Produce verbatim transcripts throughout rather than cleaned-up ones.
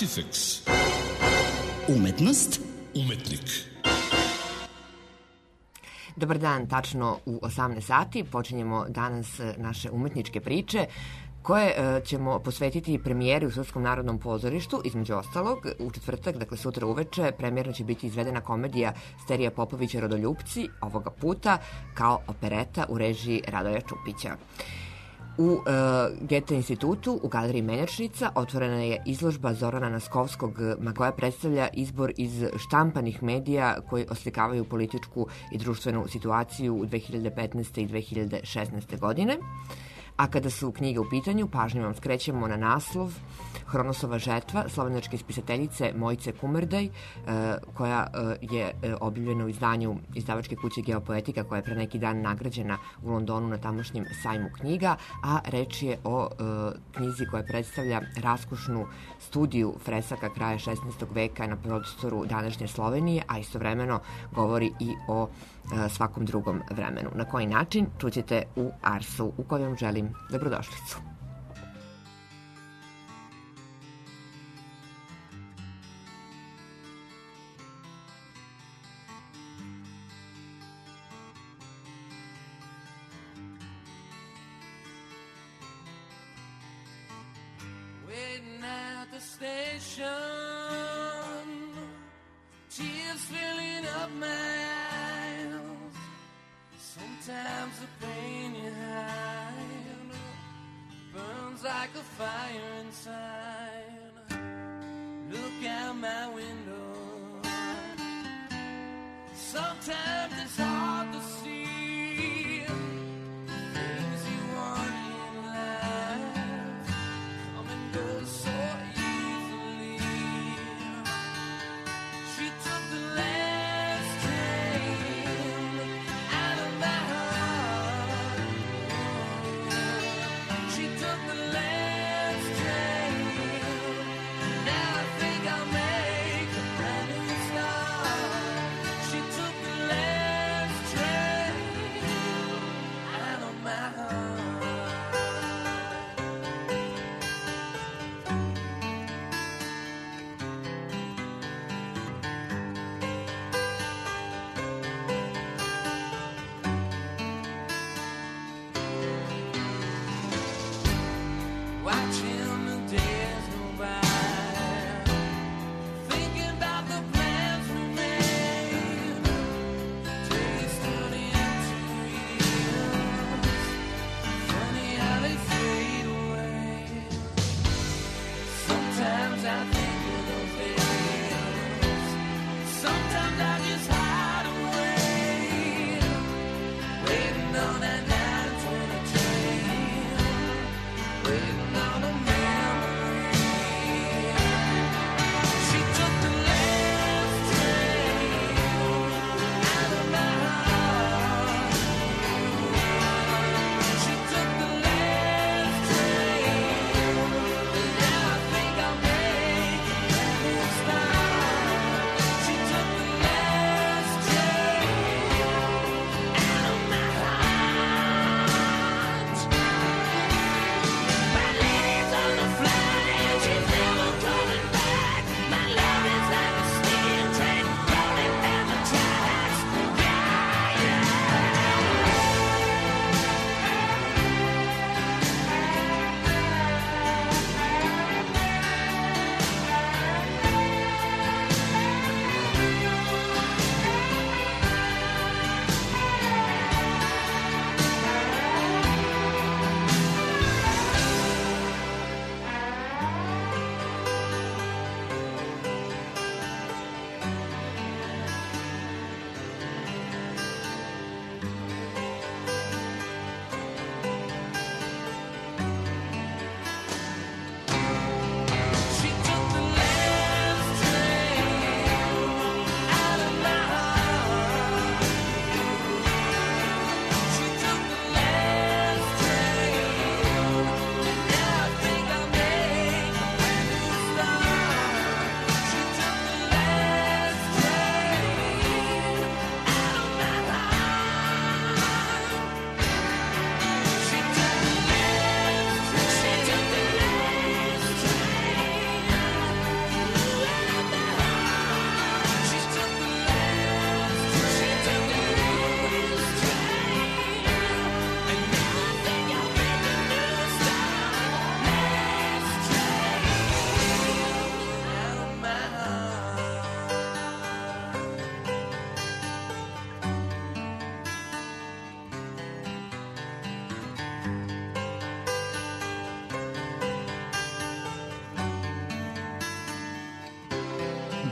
Artifex. Umetnost. Umetnik. Dobar dan, tačno u osamnaest sati počinjemo danas naše umetničke priče koje ćemo posvetiti premijeri u Srpskom narodnom pozorištu. Između ostalog, u četvrtak, dakle sutra uveče, premijerno će biti izvedena komedija Sterija Popovića Rodoljupci, ovoga puta kao opereta u režiji Radoja Čupića. U uh, Gete institutu, u galeriji Menjačnica, otvorena je izložba Zorana Naskovskog, koja predstavlja izbor iz štampanih medija koji oslikavaju političku i društvenu situaciju u dve hiljade petnaeste. i dve hiljade šesnaeste. godine. A kada su knjige u pitanju, pažnju vam skrećemo na naslov Hronosova žetva slovenačke spisateljice Mojice Kumerdaj, koja je objavljena u izdanju izdavačke kuće Geopoetika, koja je pre neki dan nagrađena u Londonu na tamošnjem sajmu knjiga, a reč je o knjizi koja predstavlja raskošnu studiju fresaka kraja šesnaestog veka na prostoru današnje Slovenije, a istovremeno govori i o svakom drugom vremenu. Na koji način, čućete u Arsu, u kojem želim dobrodošlicu. Waiting at the station, tears filling up my eyes. Sometimes the pain you hide burns like a fire inside. Look out my window. Sometimes it's hard to see things you want in life come and go so easily. She took the last train out of my heart. She took the last train. Now I think I'll make a brand new start. She took the last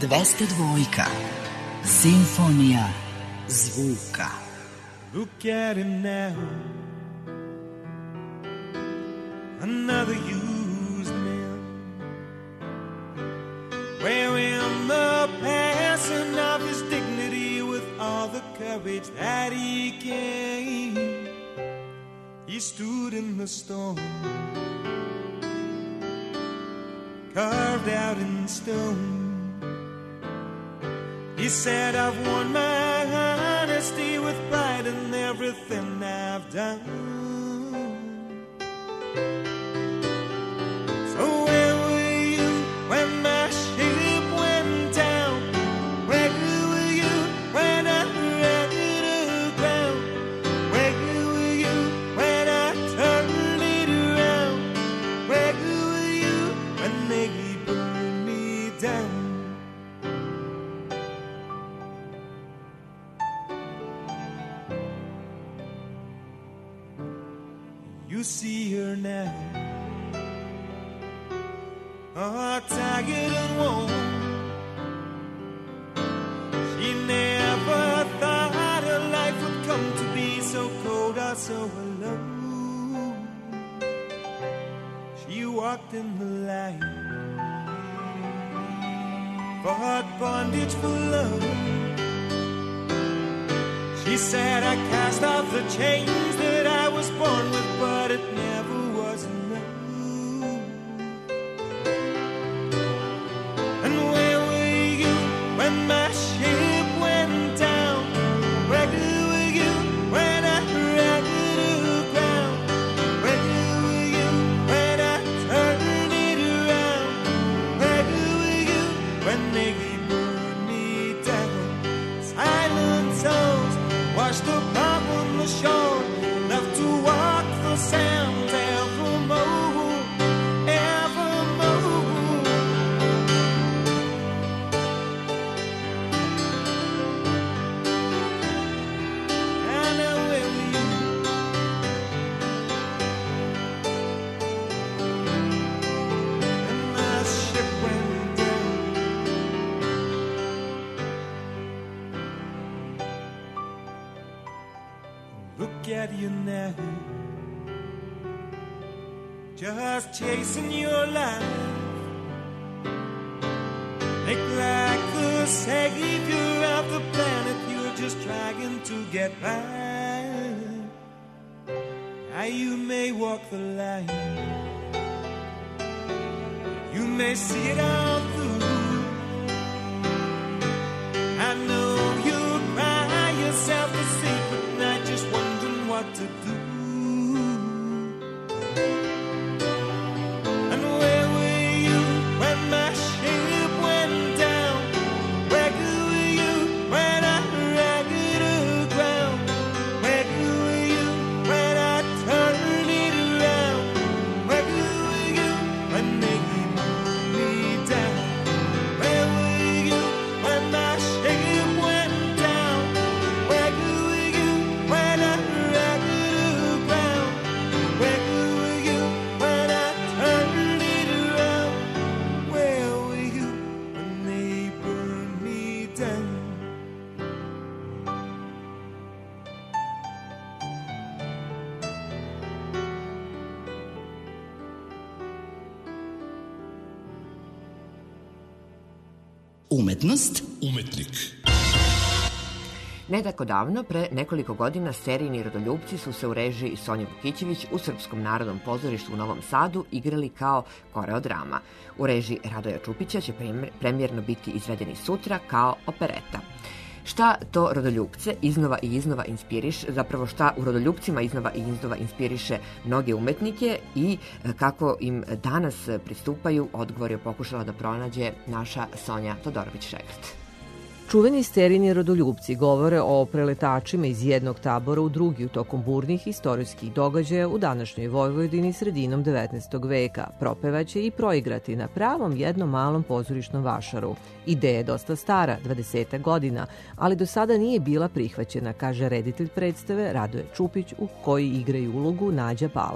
dvesta dva. Simfonija zvuka. Look at him now, another used man, wearing the passing of his dignity with all the courage that he gained. He stood in the storm, carved out in stone. He said, I've won my honesty with pride in everything I've done. So where were you when my ship went down? Where were you when I ran aground? Where were you when I turned it around? Where were you when they burned me down? You see her now, oh, tired and worn. She never thought her life would come to be so cold or so alone. She walked in the light, fought bondage for love. She said, I cast off the chains that I was born with, but it never was enough. And where were you when my ship went down? Where were you when I ran aground? Where were you when I turned it around? Where were you when they burned me down? Silent souls washed up on the shore, left to walk the sands evermore, evermore. And now where were you? And my ship went down. Look at you now, just chasing your life. Think like the savior of the planet, you're just trying to get by. Now you may walk the line, you may see it all through. I know you cry yourself to sleep at night, just wondering what to do. And where were you when my ship went down? Where were you when I ran aground? Where were you when I turned it around? Where were you when they burned me down? Where were you when my ship went down? Where were you when I ran aground? Where were you when I turned it around? Where were you when they burned me down? Umetnost, Umetnik. Ne tako davno, pre nekoliko godina, serijni rodoljupci su se u režiji Sonje Vukićević u Srpskom narodnom pozorištu u Novom Sadu igrali kao koreodrama. U režiji Radoja Čupića će premijerno biti izvedeni sutra kao opereta. Šta to rodoljupce iznova i iznova inspiriše, zapravo šta u rodoljupcima iznova i iznova inspiriše mnoge umetnike i kako im danas pristupaju, odgovor je pokušala da pronađe naša Sonja Todorović-Šegrt. Čuveni serijni rodoljupci govore o preletačima iz jednog tabora u drugi u tokom burnih istorijskih događaja u današnjoj Vojvodini sredinom devetnaestog veka. Propevaće i proigrati na pravom jednom malom pozorišnom vašaru. Ideja je dosta stara, dvadesetak godina, ali do sada nije bila prihvaćena, kaže reditelj predstave Radoje Čupić, u koji igraju ulogu Nađa Pala.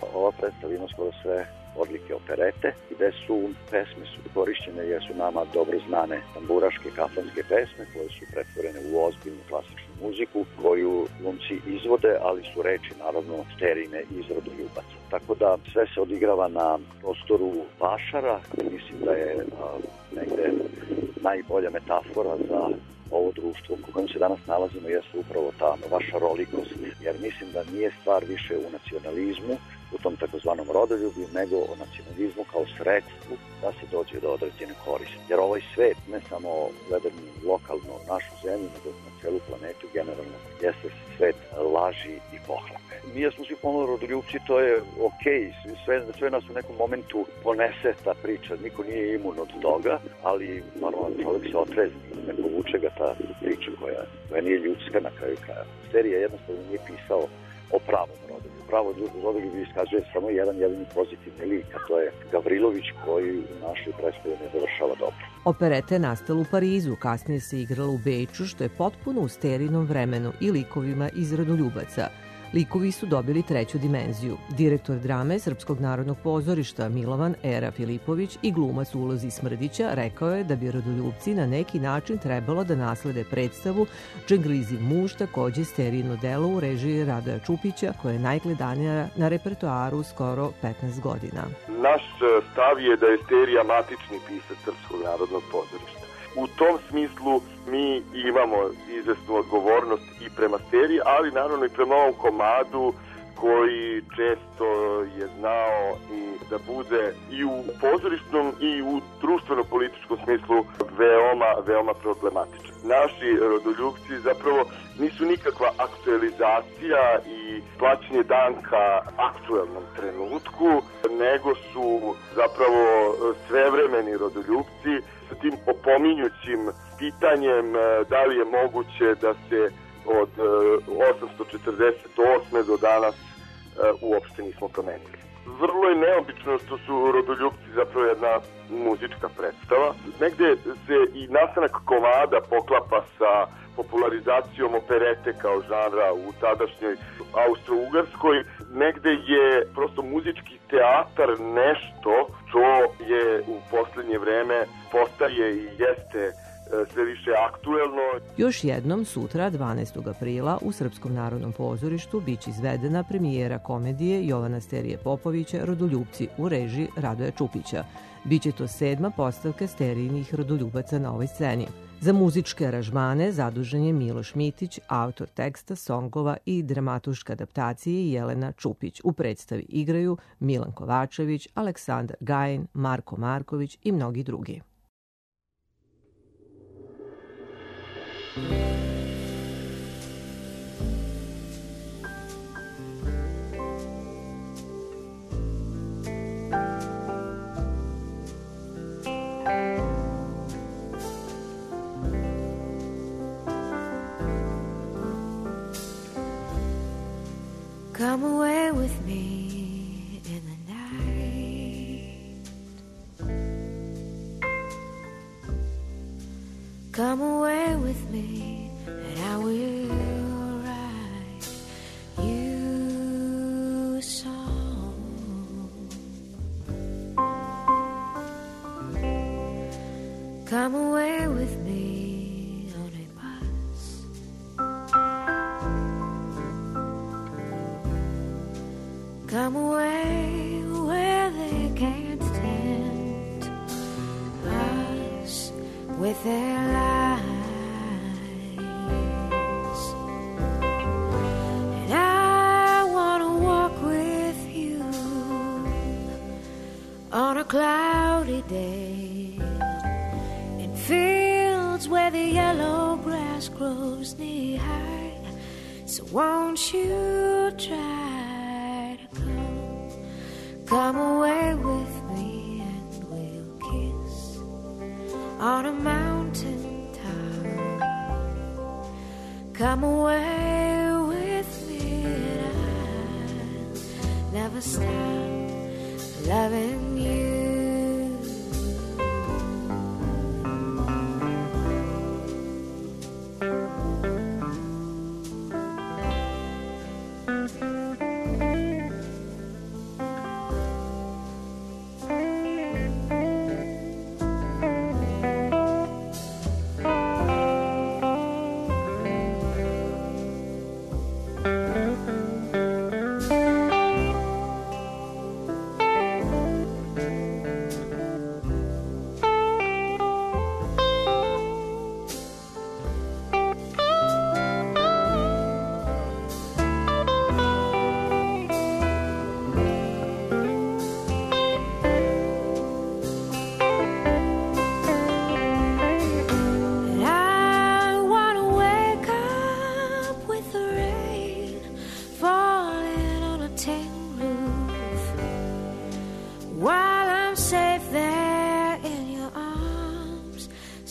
Ova predstava ima skoro sve odlike operete, gde su pesme su korišćene jer su nama dobro znane tamburaške kafanske pesme koje su pretvorene u ozbiljnu klasičnu muziku koju glumci izvode, ali su reči naravno Sterine iz Rodoljubaca. Tako da sve se odigrava na prostoru Vašara i mislim da je a, negde najbolja metafora za ovo društvo u kojem se danas nalazimo jeste upravo ta vašarolikost, jer mislim da nije stvar više u nacionalizmu, u tom takozvanom rodoljublju, nego o nacionalizmu kao sredstvu da se dođe do određene koristi. Jer ovaj svet, ne samo gledano lokalno našu zemlju, nego na celu planetu generalno, jeste svet laži i pohlape. Mi smo svi pomalo rodoljubci, to je okej, sve, sve nas u nekom momentu ponese ta priča, niko nije imun od toga, ali normalno čovjek se otrezni, ne povuče ga ta priča koja, koja nije ljudska na kraju kraja. Serija jednostavno nije pisao o pravom rodoljublju. Pravo rodoljublju iskazuje samo jedan jedini pozitivni lik, a to je Gavrilović koji u našoj predstavi ne završava dobro. Opereta je nastala u Parizu, kasnije se igrala u Beču, što je potpuno u Sterinom vremenu i likovima iz Rodoljubaca. Likovi su dobili treću dimenziju. Direktor drame Srpskog narodnog pozorišta Milovan Era Filipović i glumac u ulozi Smrdića rekao je da bi Rodoljubci na neki način trebalo da naslede predstavu Džengliziv muž, takođe Sterijino delo u režiji Radoja Čupića, koje je najgledanija na repertoaru skoro petnaest godina. Naš stav je da je Sterija matični pisac Srpskog narodnog pozorišta. U tom smislu mi imamo izvesnu odgovornost i prema Steriji, ali naravno i prema ovom komadu koji često je znao i da bude i u pozorišnom i u društveno-političkom smislu veoma, veoma problematičan. Naši rodoljubci zapravo nisu nikakva aktualizacija i plaćanje danka aktuelnom trenutku, nego su zapravo svevremeni rodoljubci sa tim opominjućim pitanjem da li je moguće da se od osamsto četrdeset osme do danas uopšte nismo promenili. Vrlo je neobično što su Rodoljubci zapravo jedna muzička predstava. Negde se i nastanak komada poklapa sa popularizacijom operete kao žanra u tadašnjoj Austro-Ugarskoj. Negde je prosto muzički teatar nešto što je u poslednje vreme postaje i jeste sve više aktuelno. Još jednom sutra, dvanaestog aprila, u Srpskom narodnom pozorištu biće izvedena premijera komedije Jovana Sterije Popovića Rodoljubci u režiji Radoja Čupića. Biće to sedma postavka Sterijinih rodoljubaca na ovoj sceni. Za muzičke aranžmane zadužen je Miloš Mitić, autor teksta, songova i dramatuške adaptacije Jelena Čupić. U predstavi igraju Milan Kovačević, Aleksandar Gajin, Marko Marković i mnogi drugi. Come away with me in the night. Come away with me and I will write you a song. Come away with me on a bus. Come away where they can't stand us with their lies. And I want to walk with you on a cloudy day in fields where the yellow grass grows knee high. So won't you try? Come away with me and we'll kiss on a mountain top. Come away with me and I'll never stop loving you.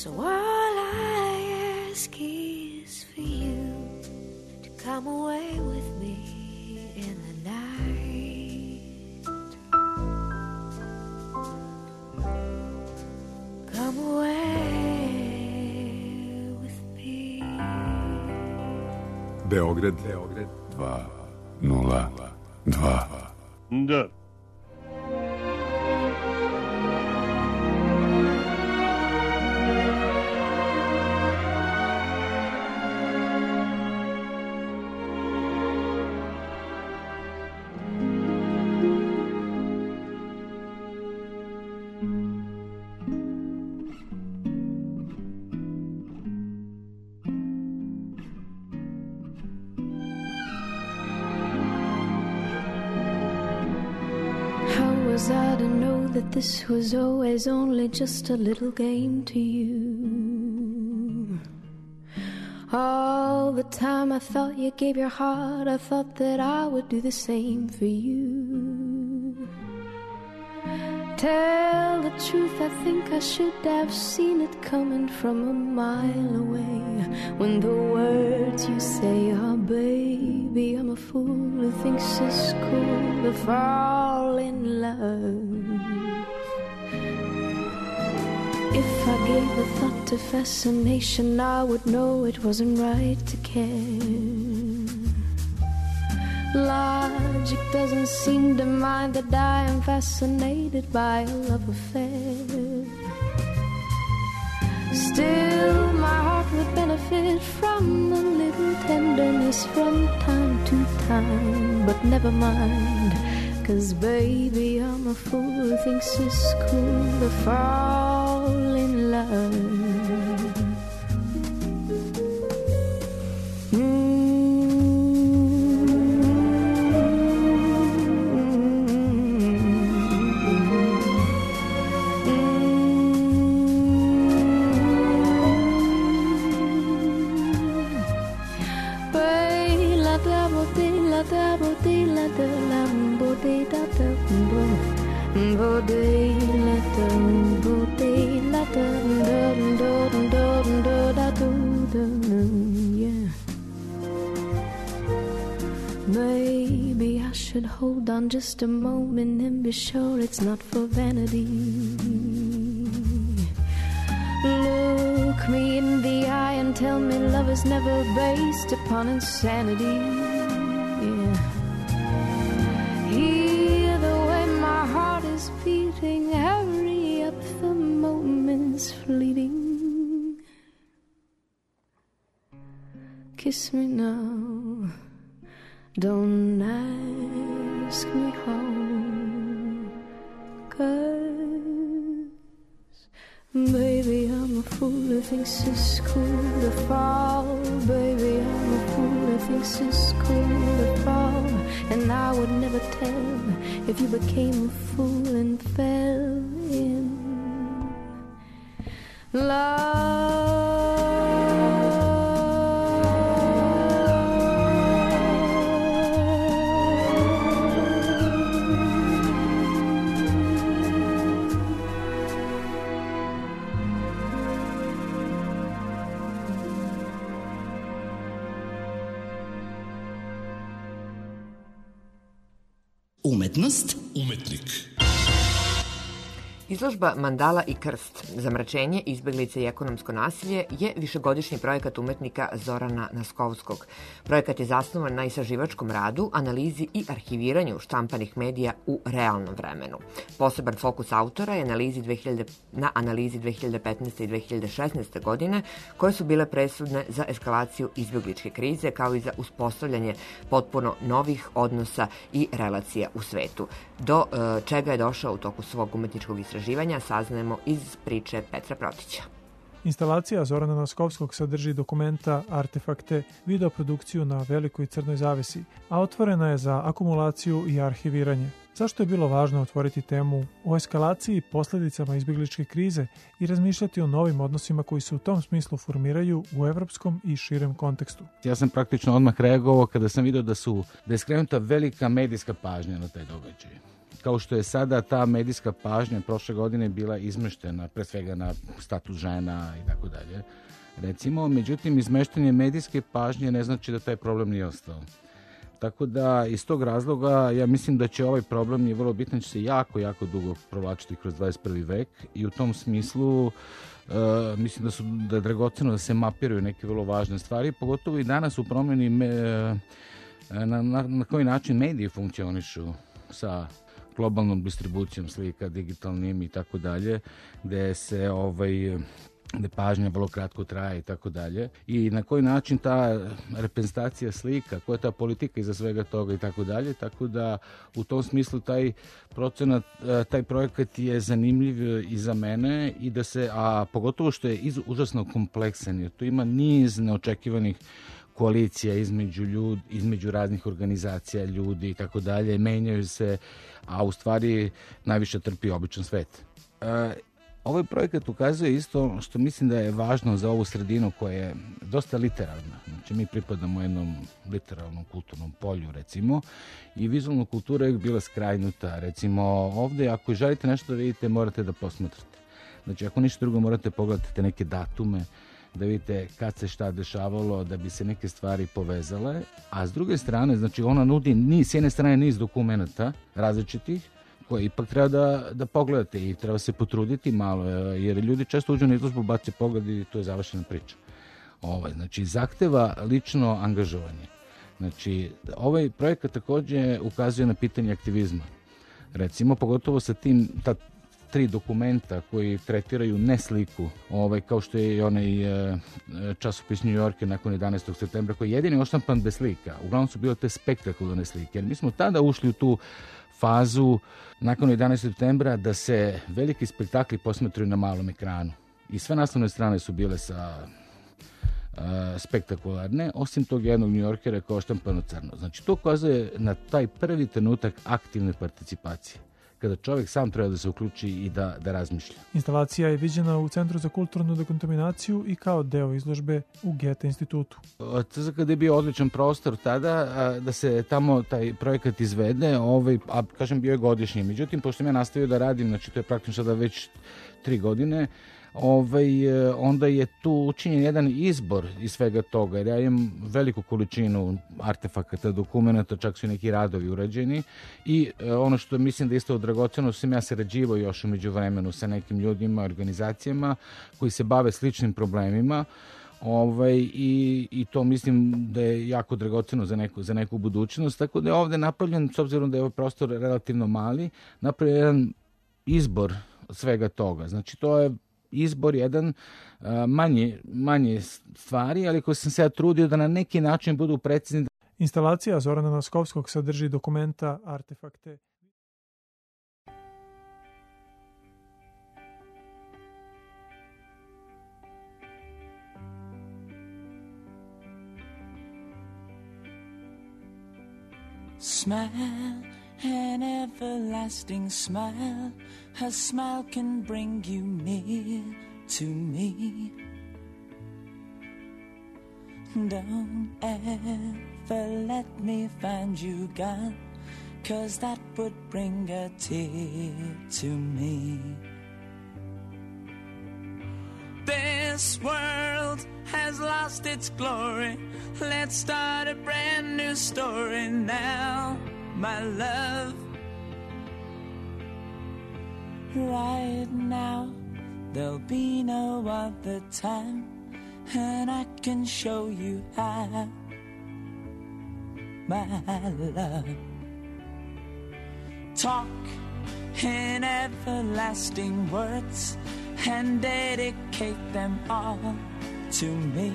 So all I ask is for you to come away with me in the night. Come away with me. Beograd, Beograd dva nula dva. Da. Was I to know that this was always only just a little game to you? All the time I thought you gave your heart, I thought that I would do the same for you. Tell the truth, I think I should have seen it coming from a mile away. When the words you say are, baby, I'm a fool who thinks it's cool to fall in love. If I gave a thought to fascination, I would know it wasn't right to care. Logic doesn't seem to mind that I am fascinated by a love affair. Still, my heart would benefit from a little tenderness from time to time. But never mind, 'cause baby, I'm a fool who thinks it's cool to fall in love. Mm. Maybe I should hold on just a moment and be sure it's not for vanity. Look me in the eye and tell me love is never based upon insanity. Yeah. Hear the way my heart is beating, hurry up, the moment's fleeting. Kiss me now, don't ask me how, 'cause baby, I'm a fool who thinks it's cool to fall. Baby, I'm a fool who thinks it's cool to fall. And I would never tell if you became a fool and fell in love. Umetnost, umetnik. Izložba Mandala i krst, zamračenje, izbeglice i ekonomsko nasilje je višegodišnji projekat umetnika Zorana Naskovskog. Projekat je zasnovan na istraživačkom radu, analizi i arhiviranju štampanih medija u realnom vremenu. Poseban fokus autora je analizi dve hiljade, na analizi dve hiljade petnaeste i dve hiljade šesnaeste godine, koje su bile presudne za eskalaciju izbegličke krize, kao i za uspostavljanje potpuno novih odnosa i relacija u svetu. Do uh, čega je došao u toku svog umetničkog istraživanja saznajemo iz priče Petra Protića. Instalacija Zorana Naskovskog sadrži dokumenta, artefakte, videoprodukciju na velikoj crnoj zavesi, a otvorena je za akumulaciju i arhiviranje. Zašto je bilo važno otvoriti temu o eskalaciji i posljedicama izbjegličke krize i razmišljati o novim odnosima koji se u tom smislu formiraju u evropskom i širem kontekstu? Ja sam praktično odmah reagovao kada sam vidio da su da je skrenuta velika medijska pažnja na taj događaj. Kao što je sada ta medijska pažnja prošle godine bila izmeštena pre svega na status žena i tako dalje. Recimo, međutim, izmeštanje medijske pažnje ne znači da taj problem nije ostao. Tako da, iz tog razloga, ja mislim da će ovaj problem, je vrlo bitan, će se jako, jako dugo provlačiti kroz dvadeset prvi vek i u tom smislu uh, mislim da su da je dragoceno da se mapiraju neke vrlo važne stvari, pogotovo i danas u promjeni me, na, na, na koji način mediji funkcionišu sa globalnom distribucijom slika, digitalnim i tako dalje, gde se ovaj gde pažnja vrlo kratko traje i tako dalje. I na koji način ta reprezentacija slika, koja je ta politika iza svega toga i tako dalje. Tako da u tom smislu taj procenat, taj projekat je zanimljiv i za mene i da se, a pogotovo što je iz, užasno kompleksan, jer tu ima niz neočekivanih koalicija između ljudi, između raznih organizacija, ljudi i tako dalje, menjaju se, a u stvari najviše trpi običan svet. E, Ovaj projekat ukazuje isto što mislim da je važno za ovu sredinu koja je dosta literarna. Znači mi pripadamo jednom literarnom kulturnom polju recimo i vizualna kultura je bila skrajnuta. Recimo ovdje ako želite nešto da vidite morate da posmatrate. Znači ako ništa drugo morate pogledati neke datume, da vidite kad se šta dešavalo, da bi se neke stvari povezale. A s druge strane, znači ona nudi niz, s jedne strane niz dokumenta različitih, koje ipak treba da, da pogledate i treba se potruditi malo, jer ljudi često uđu na izložbu, bace pogled i to je završena priča. Ovaj, znači, zahteva lično angažovanje. Znači, ovaj projekat također ukazuje na pitanje aktivizma. Recimo, pogotovo sa tim, ta tri dokumenta koji tretiraju ne sliku, ovaj, kao što je i onaj e, časopis New Yorker nakon jedanaestog septembra, koji je jedini oštampan bez slika. Uglavnom su bilo te spektakularne slike, jer mi smo tada ušli u tu fazu nakon jedanaestog septembra da se veliki spektakli posmatraju na malom ekranu. I sve naslovne strane su bile sa uh, spektakularne, osim tog jednog New Yorkera kao štampano crno. Znači to ukazuje na taj prvi trenutak aktivne participacije, kada čovjek sam treba da se uključi i da, da razmišlja. Instalacija je viđena u Centru za kulturnu dekontaminaciju i kao deo izložbe u Goethe institutu. C Z K D je bio odličan prostor tada da se tamo taj projekat izvede, ovaj, a kažem bio je godišnji. Međutim, pošto sam ja nastavio da radim, znači to je praktično sada već tri godine, Ovaj, onda je tu učinjen jedan izbor iz svega toga, jer ja imam veliku količinu artefakata, dokumenta, čak su i neki radovi urađeni i ono što mislim da je isto dragoceno, sam ja sarađivao još u međuvremenu sa nekim ljudima, organizacijama koji se bave sličnim problemima. Ovaj, i, i to mislim da je jako dragoceno za neku, za neku budućnost, tako da je ovdje napravljen, s obzirom da je ovaj prostor relativno mali, napravljen jedan izbor svega toga. Znači to je izbor jedan manje, manje stvari, ali koji sam se ja trudio da na neki način budu precizni. Instalacija Zorana Naskovskog sadrži dokumenta, artefakte. Smile, an everlasting smile. Her smile can bring you near to me. Don't ever let me find you gone, 'cause that would bring a tear to me. This world has lost its glory. Let's start a brand new story now, my love. Right now, there'll be no other time, and I can show you how, my love. Talk in everlasting words and dedicate them all to me,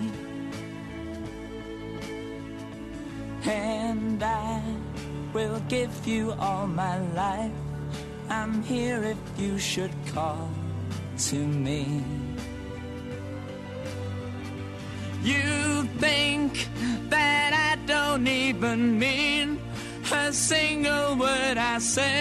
and I will give you all my life. I'm here if you should call to me. You think that I don't even mean a single word I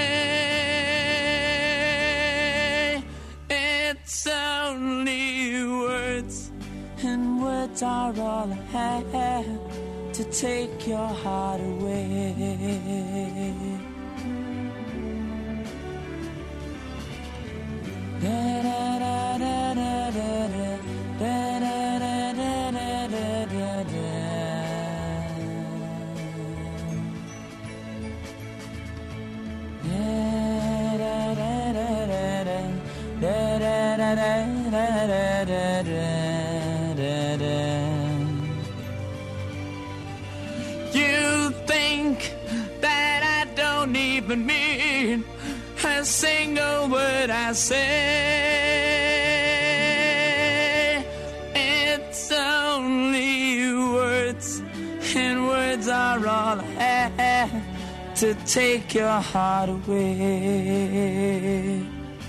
say. It's only words, and words are all I have to take your heart away. Da da da da da da da da da da da da da da. You think that I don't even mean a single word I say. It's only words, and words are all I have to take your heart away.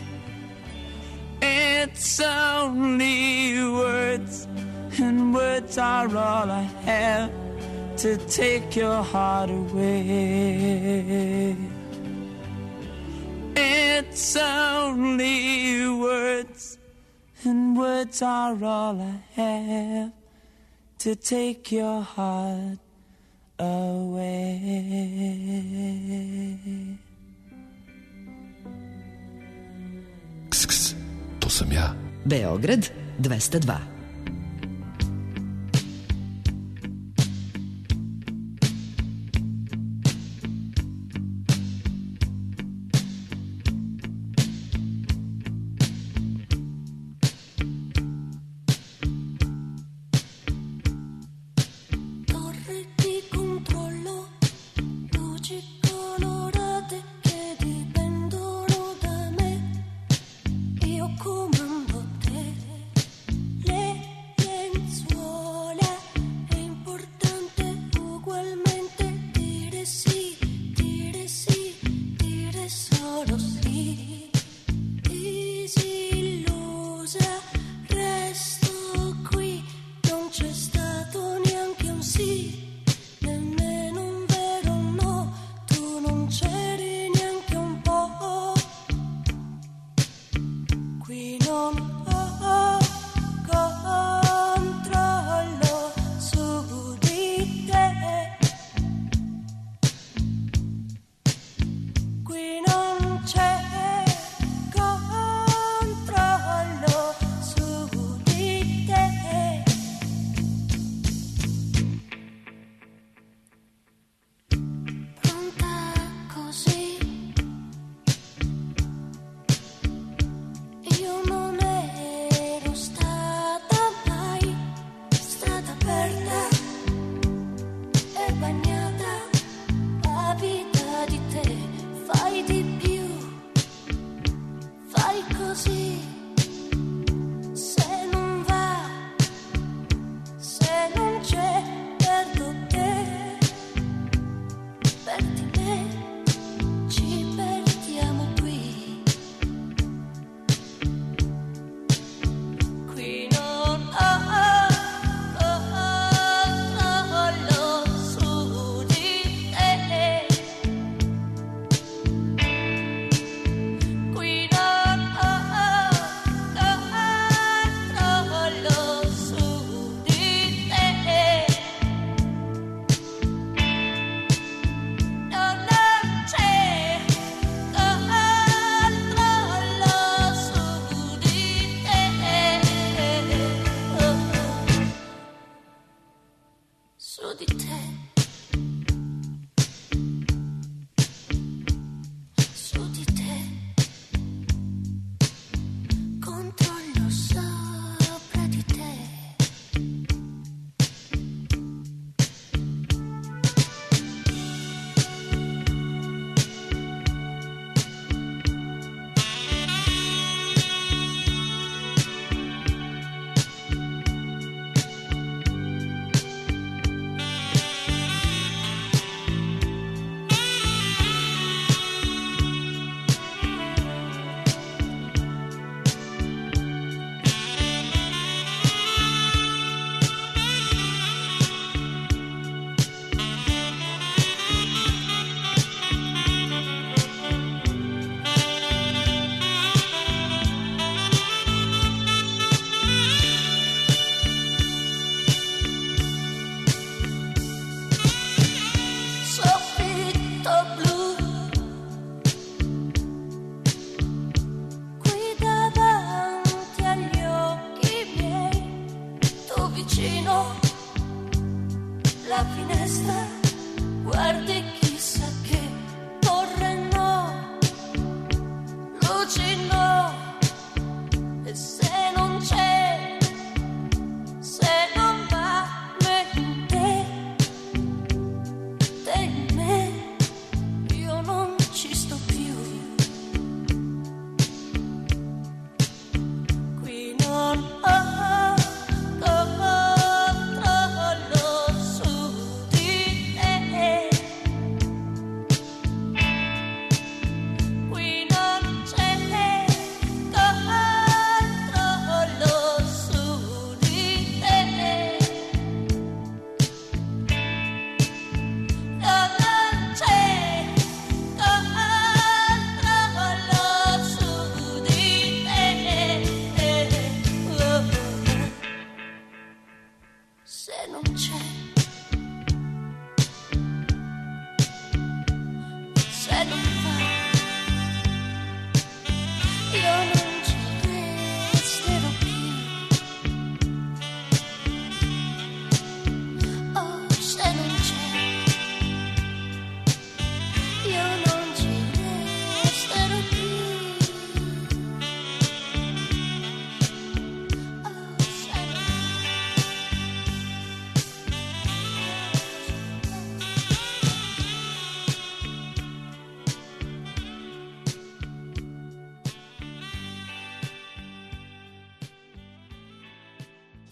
It's only words, and words are all I have to take your heart away. It's only words, and words are all I have to take your heart away. Ks, ks, to sam ja. Beograd dvesta dva. Comando te, le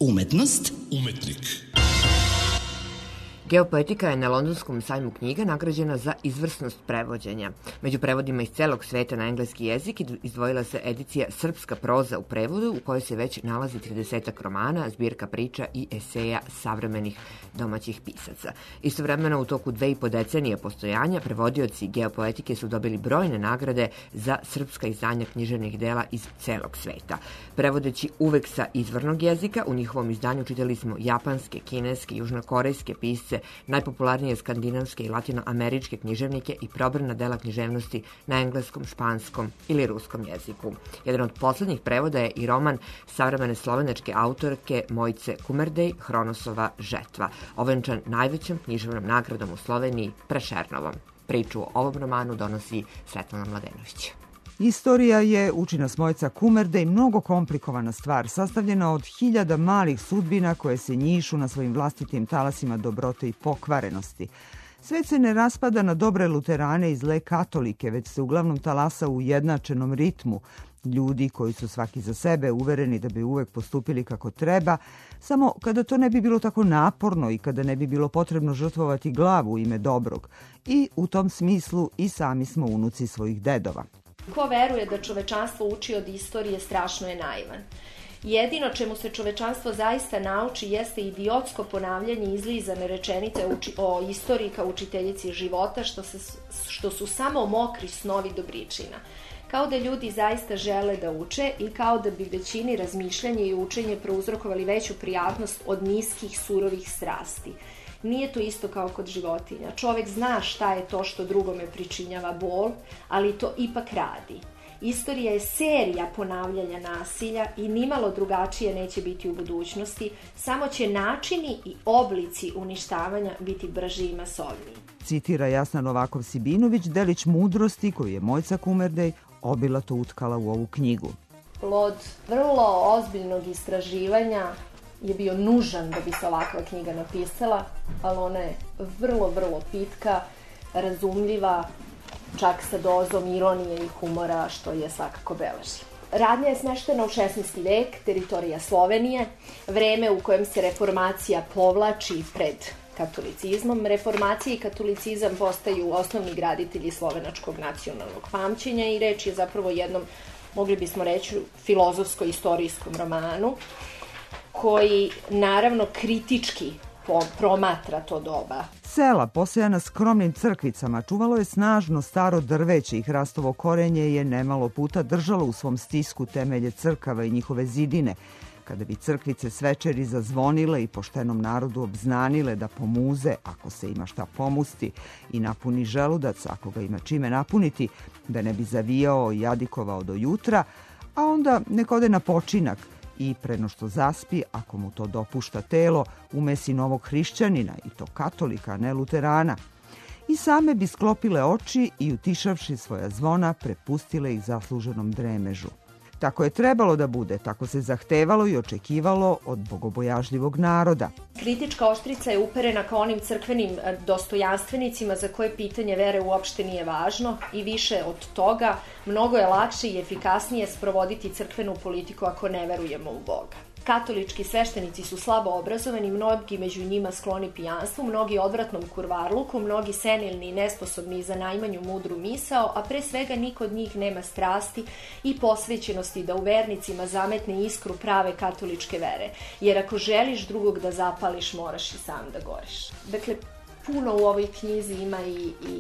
Umetnost. Umetnik. Geopoetika je na Londonskom sajmu knjiga nagrađena za izvrsnost prevođenja. Među prevodima iz celog sveta na engleski jezik izdvojila se edicija Srpska proza u prevodu, u kojoj se već nalazi tridesetak romana, zbirka priča i eseja savremenih domaćih pisaca. Istovremeno, u toku dve i po decenije postojanja, prevodioci geopoetike su dobili brojne nagrade za srpska izdanja književnih dela iz celog sveta. Prevodeći uvek sa izvornog jezika, u njihovom izdanju čitali smo japanske, kineske, južnokorejske pisce, najpopularnije skandinavske i latinoameričke književnike i probrana dela književnosti na engleskom, španskom ili ruskom jeziku. Jedan od poslednjih prevoda je i roman savremene slovenačke autorke Mojce Kumerdej, Hronosova žetva, ovenčan najvećom književnom nagradom u Sloveniji, Prešernovom. Priču o ovom romanu donosi Svetlana Mladenović. Istorija je, uči nas Mojca Kumerdej, mnogo komplikovana stvar, sastavljena od hiljada malih sudbina koje se njišu na svojim vlastitim talasima dobrote i pokvarenosti. Svet se ne raspada na dobre luterane i zle katolike, već se uglavnom talasa u ujednačenom ritmu. Ljudi koji su svaki za sebe uvereni da bi uvek postupili kako treba, samo kada to ne bi bilo tako naporno i kada ne bi bilo potrebno žrtvovati glavu u ime dobrog. I u tom smislu i sami smo unuci svojih dedova. Ko veruje da čovečanstvo uči od istorije, strašno je naivan. Jedino čemu se čovečanstvo zaista nauči jeste idiotsko ponavljanje izlizane rečenice o istoriji kao učiteljici života, što, se, što su samo mokri snovi dobričina. Kao da ljudi zaista žele da uče i kao da bi većini razmišljanje i učenje prouzrokovali veću prijatnost od niskih, surovih strasti. Nije to isto kao kod životinja. Čovek zna šta je to što drugome pričinjava bol, ali to ipak radi. Istorija je serija ponavljanja nasilja i nimalo drugačije neće biti u budućnosti, samo će načini i oblici uništavanja biti brži i masovniji. Citira Jasna Novakov-Sibinović delić mudrosti koju je Mojca Kumerdej obilato utkala u ovu knjigu. Plod vrlo ozbiljnog istraživanja je bio nužan da bi se ovakva knjiga napisala, ali ona je vrlo, vrlo pitka, razumljiva, čak sa dozom ironije i humora, što je svakako beleži. Radnja je smeštena u šesnaesti vek, teritorija Slovenije, vreme u kojem se reformacija povlači pred katolicizmom. Reformacija i katolicizam postaju osnovni graditelji slovenačkog nacionalnog pamćenja i reč je zapravo jednom, mogli bismo reći, filozofsko-istorijskom romanu, koji naravno kritički promatra to doba. Sela, posejana skromnim crkvicama, čuvalo je snažno staro drveće i hrastovo korenje je nemalo puta držalo u svom stisku temelje crkava i njihove zidine. Kada bi crkvice svečeri zazvonile i poštenom narodu obznanile da pomuze ako se ima šta pomusti i napuni želudac ako ga ima čime napuniti, da ne bi zavijao i jadikovao do jutra, a onda nek ode na počinak i preno što zaspi, ako mu to dopušta telo, umesi novog hrišćanina, i to katolika, a ne luterana. I same bi sklopile oči i utišavši svoja zvona prepustile ih zasluženom dremežu. Tako je trebalo da bude, tako se zahtevalo i očekivalo od bogobojažljivog naroda. Kritička oštrica je uperena ka onim crkvenim dostojanstvenicima za koje pitanje vere uopšte nije važno i više od toga, mnogo je lakše i efikasnije sprovoditi crkvenu politiku ako ne verujemo u Boga. Katolički sveštenici su slabo obrazovani, mnogi među njima skloni pijanstvu, mnogi odvratnom kurvarluku, mnogi senilni i nesposobni za najmanju mudru misao, a pre svega niko od njih nema strasti i posvećenosti da u vernicima zametne iskru prave katoličke vere. Jer ako želiš drugog da zapališ, moraš i sam da goriš. Dakle, puno u ovoj knjizi ima i, i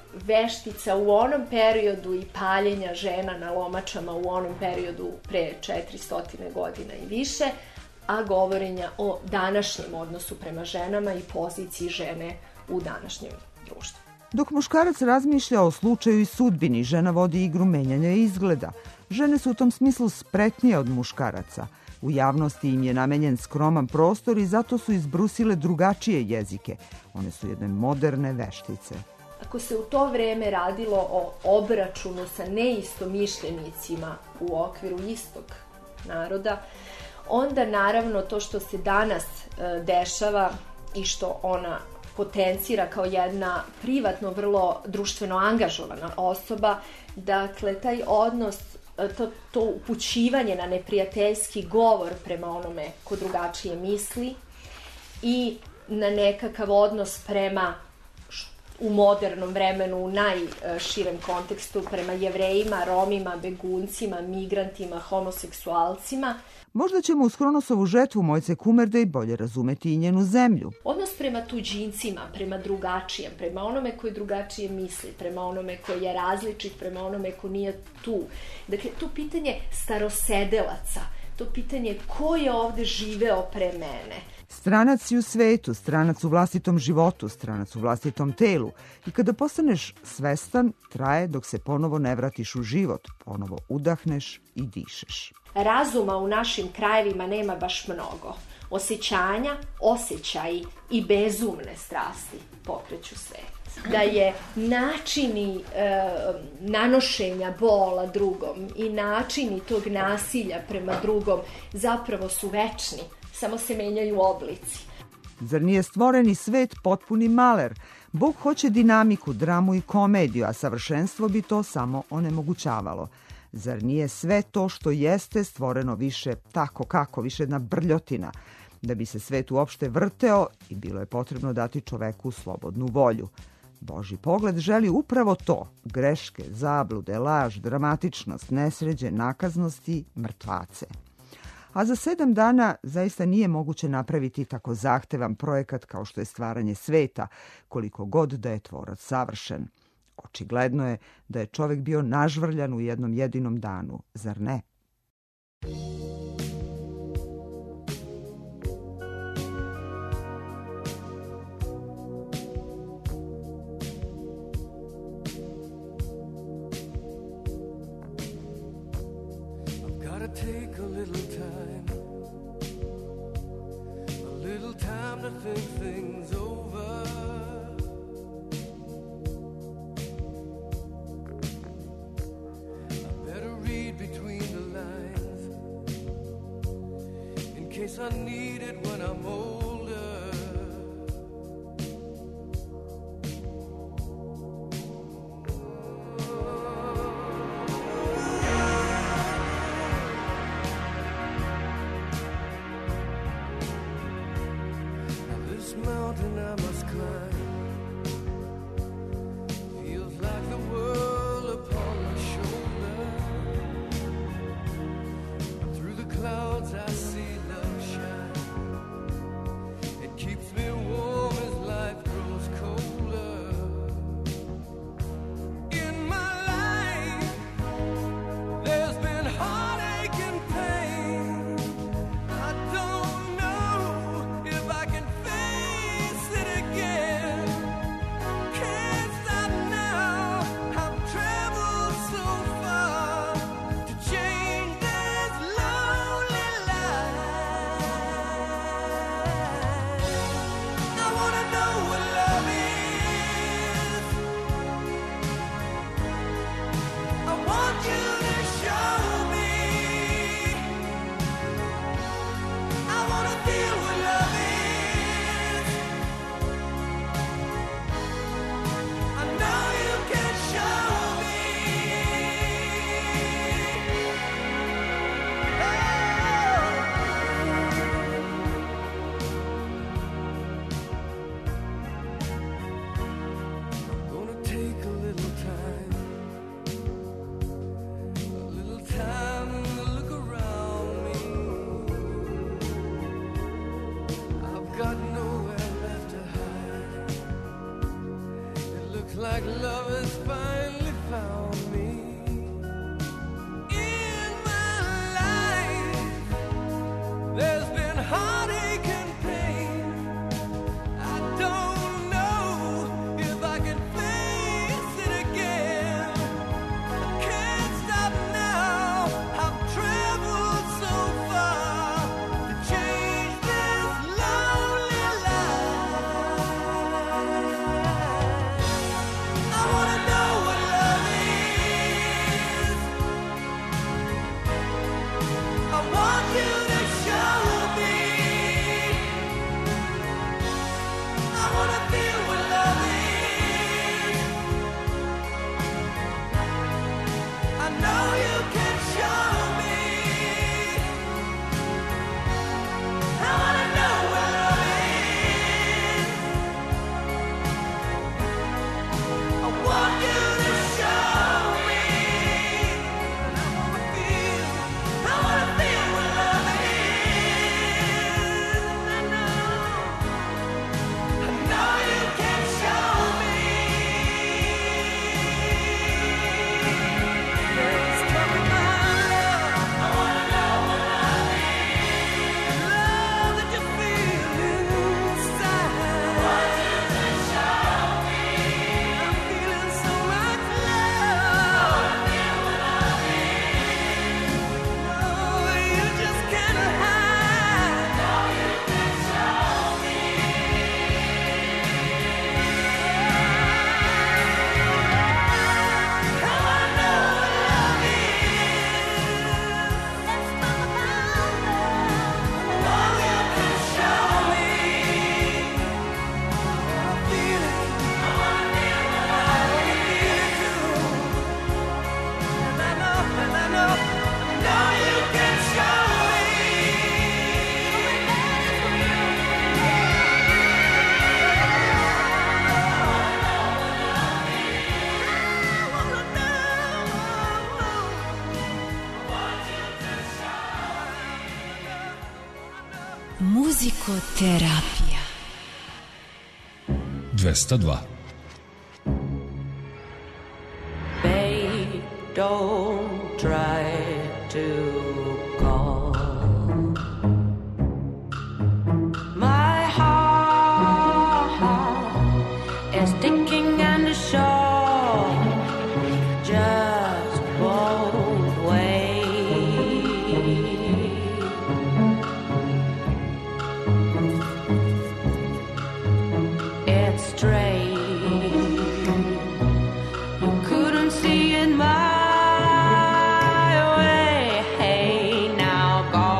veštica u onom periodu i paljenja žena na lomačama u onom periodu pre četiristo godina i više, a govorenja o današnjem odnosu prema ženama i poziciji žene u današnjem društvu. Dok muškarac razmišlja o slučaju i sudbini, žena vodi igru menjanja izgleda. Žene su u tom smislu spretnije od muškaraca. U javnosti im je namenjen skroman prostor i zato su izbrusile drugačije jezike. One su jedne moderne veštice. Ako se u to vreme radilo o obračunu sa neistomišljenicima u okviru istog naroda, onda naravno to što se danas e, dešava i što ona potencira kao jedna privatno vrlo društveno angažovana osoba, dakle taj odnos to, to upućivanje na neprijateljski govor prema onome ko drugačije misli i na nekakav odnos prema, u modernom vremenu, u najširem kontekstu, prema Jevrejima, Romima, beguncima, migrantima, homoseksualcima. Možda ćemo uz Kronosovu žetvu Mojce Kumerde i bolje razumeti i njenu zemlju. Odnos prema tuđincima, prema drugačijem, prema onome koji drugačije misli, prema onome koji je različit, prema onome ko nije tu. Dakle, to pitanje starosedelaca, to pitanje ko je ovde živeo pre mene. Stranac i u svetu, stranac u vlastitom životu, stranac u vlastitom telu. I kada postaneš svestan, traje dok se ponovo ne vratiš u život, ponovo udahneš i dišeš. Razuma u našim krajevima nema baš mnogo. Osjećanja, osjećaji i bezumne strasti pokreću svet. Da je načini e, nanošenja bola drugom i načini tog nasilja prema drugom zapravo su večni, samo se menjaju oblici. Zar nije stvoreni svet potpuni maler? Bog hoće dinamiku, dramu i komediju, a savršenstvo bi to samo onemogućavalo. Zar nije sve to što jeste stvoreno više tako kako, više jedna brljotina? Da bi se svet uopšte vrteo i bilo je potrebno dati čoveku slobodnu volju. Božji pogled želi upravo to, greške, zablude, laž, dramatičnost, nesređe, nakaznosti, mrtvace. A za sedam dana zaista nije moguće napraviti tako zahtevan projekat kao što je stvaranje sveta, koliko god da je tvorac savršen. Očigledno je da je čovek bio nažvrljan u jednom jedinom danu, zar ne? Take a little time, a little time to think things over. I better read between the lines in case I need it when I'm older. Mountain I must climb feels like the world upon my shoulder. Through the clouds I see love shine. Muzikoterapija. dvesta dva. Babe, don't try to call. My heart is ticking and the shore just won't wait. It's strange, you couldn't see in my way. Hey, now go.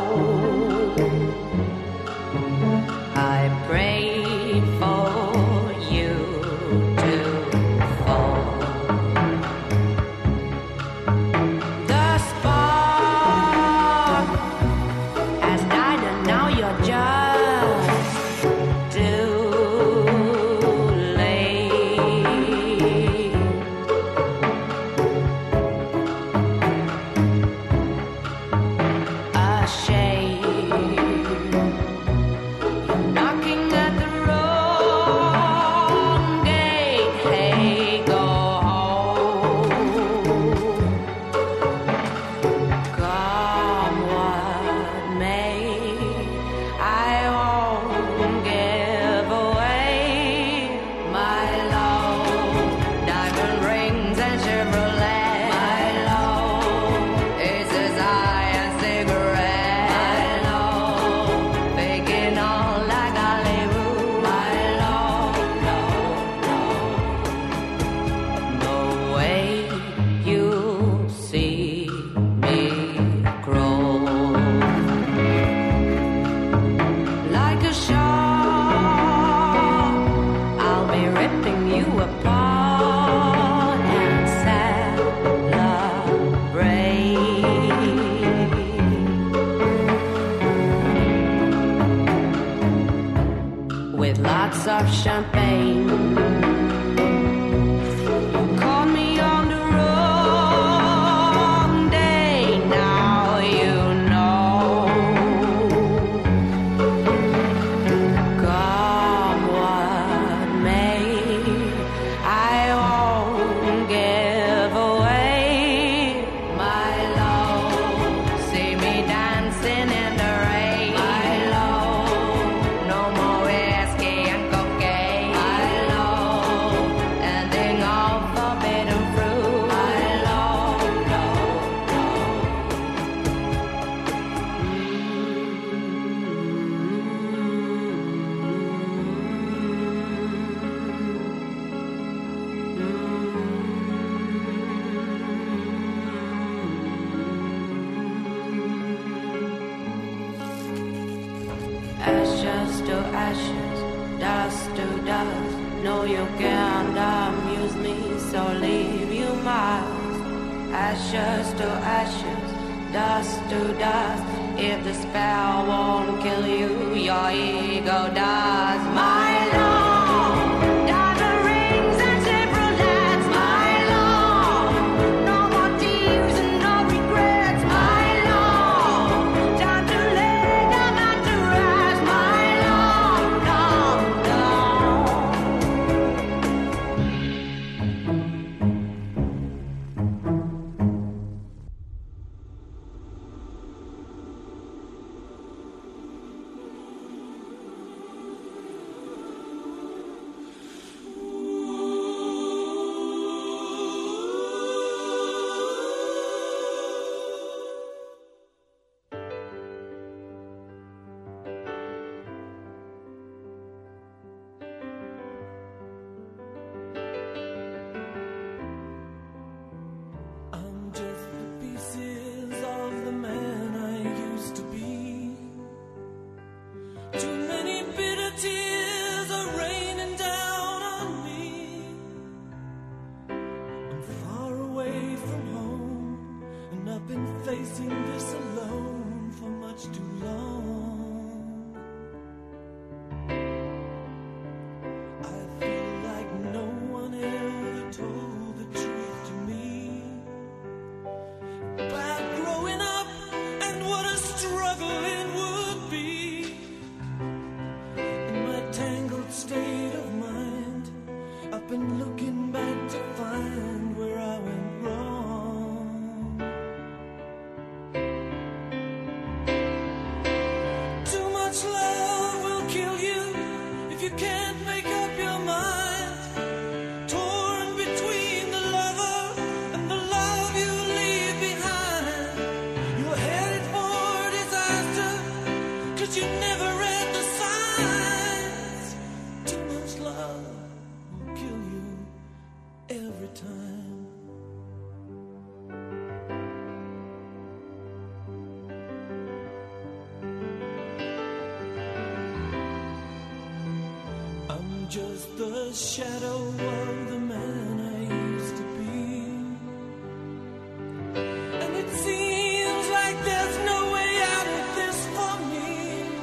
I prayed for you to fall. The spark has died and now you're just too late. A shame, knocking at the wrong gate. Hey, go home. Come what may, I won't give away my love. Diamond rings and Chevrolet. My love is as high as cigarette. My love faking all like Hollywood. My love, no, no, no way you see me grow. Like a shark, I'll be ripping you apart and celebrate with lots of champagne. Call me on the wrong day, now you know. Come what may, I won't give away my love. See me dancing in the rain. My love, no more whiskey and cocaine. My love, ending all forbidden fruit. My love, no, ashes to ashes, dust to dust. No, you can't amuse me, so leave you miles. Ashes to ashes, dust to dust. If the spell won't kill you, your ego does. My love, diamond rings and Chevrolets. My love, no more tears and no regrets. My love, time to lay down and to rest. My love, no, no. just the shadow of the man I used to be. And it seems like there's no way out of this for me.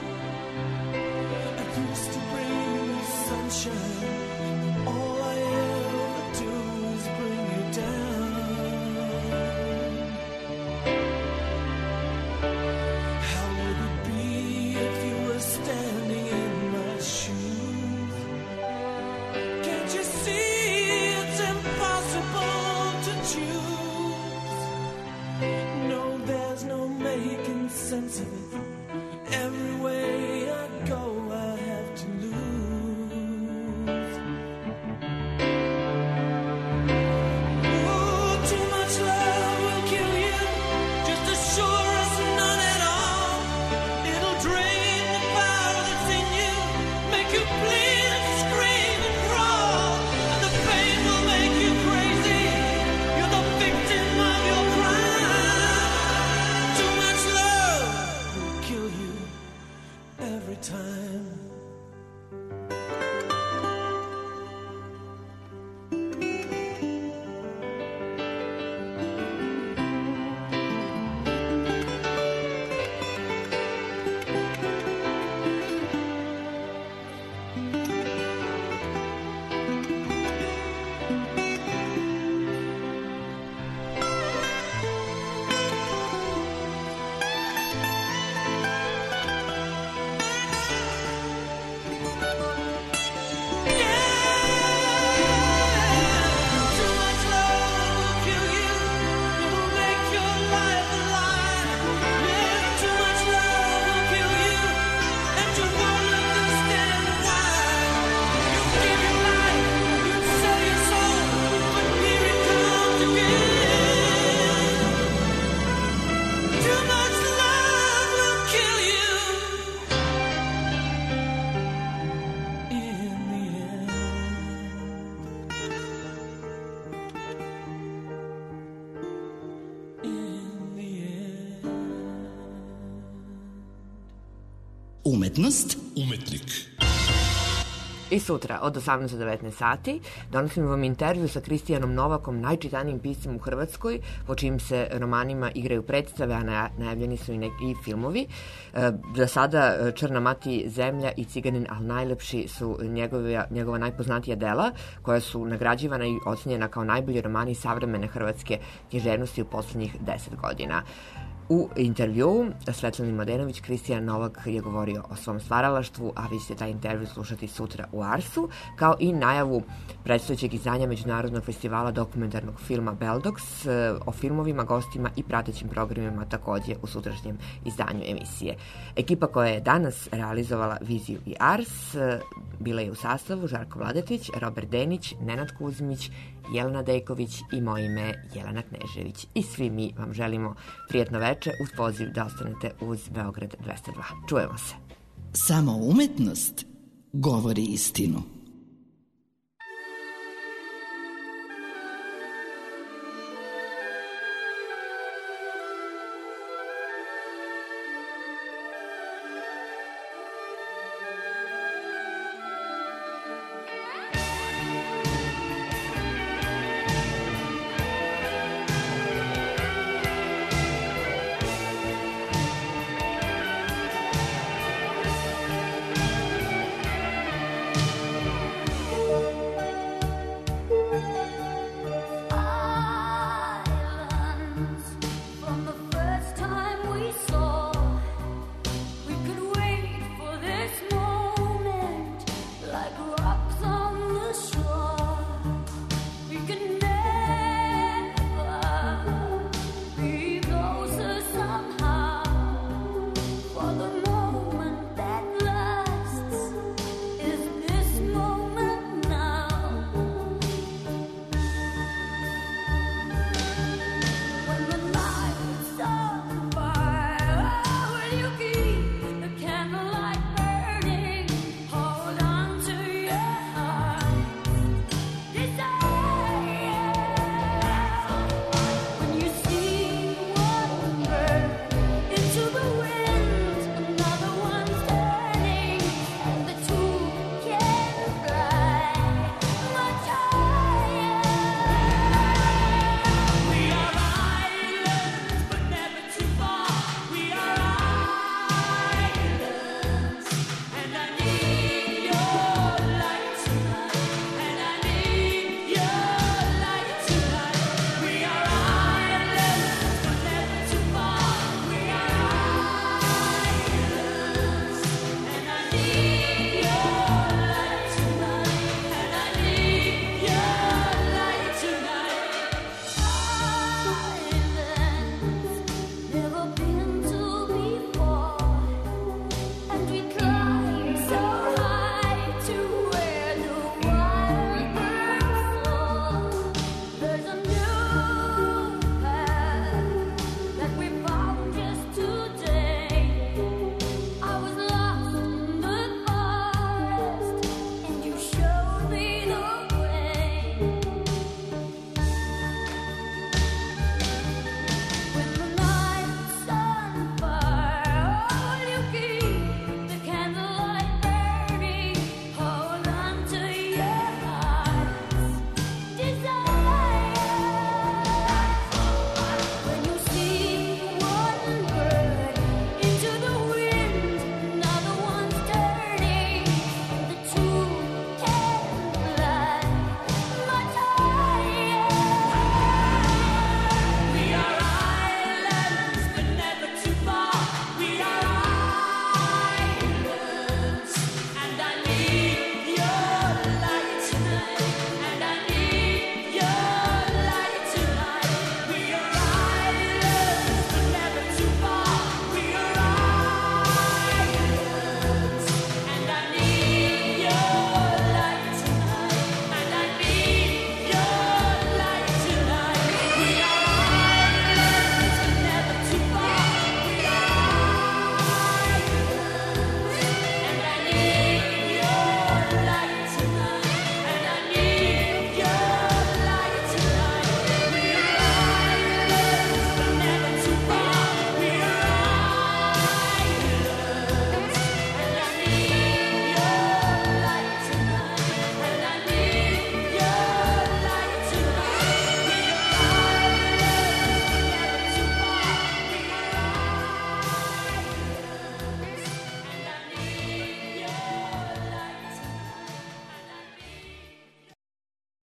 I used to bring you sunshine. All I ever do is bring you down. How would it be if you were standing in my shoes? Can't you see it's impossible to choose? No, there's no making sense of it. Every way I go, I have to lose. Ooh, too much love will kill you, just as sure as none at all. It'll drain the power that's in you, make you bleed and scream and crawl. And the pain will make you crazy. You're the victim of your crime. Too much love will kill you every time. Too much love will kill you. It'll make your life a lie. Yeah, too much love will kill you, and you won't understand why. You give your life, you sell your soul, but here it comes again. Too much love will kill you in the end. Umetnost, Umetnik. I sutra od osamnaest do devetnaest sati donosimo vam intervju sa Kristijanom Novakom, najčitanijim piscem u Hrvatskoj, po čijim se romanima igraju predstave, a naja- najavljeni su i neki filmovi. E, za sada Črna mati zemlja i Ciganin, al najlepši su njegove, njegova najpoznatija dela, koja su nagrađivana i ocenjena kao najbolji romani savremene hrvatske književnosti u poslednjih deset godina. U intervjuu Svetlani Mladenović Kristijan Novak je govorio o svom stvaralaštvu, a vi ćete taj intervju slušati sutra u Arsu, kao i najavu predstojećeg izdanja Međunarodnog festivala dokumentarnog filma Beldox e, o filmovima, gostima i pratećim programima takođe u sutrašnjem izdanju emisije. Ekipa koja je danas realizovala Viziju i Ars e, bila je u sastavu Žarko Vladetić, Robert Denić, Nenad Kuzmić, Jelena Dejković i moje ime Jelena Knežević. I svi mi vam želimo prijatno veče uz poziv da ostanete uz Beograd dvesta dva. Čujemo se. samo umetnost govori istinu.